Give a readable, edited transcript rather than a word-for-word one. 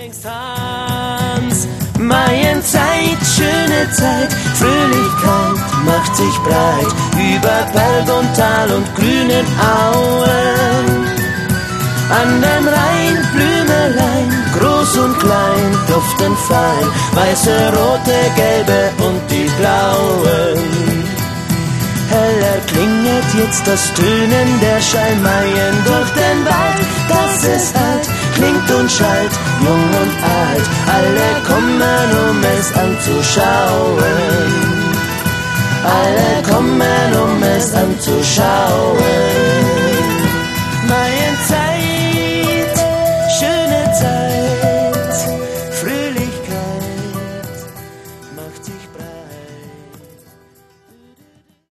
Hans, Maienzeit, schöne Zeit, Fröhlichkeit macht sich breit, über Berg und Tal und grünen Auen. An dem Rhein Blümelein, groß und klein, duften fein, weiße, rote, gelbe und die blauen. Heller klingelt jetzt das Tönen der Schalmeien durch den Wald, das ist alt, klingt und schallt, jung und alt, alle kommen, um es anzuschauen. Alle kommen, um es anzuschauen.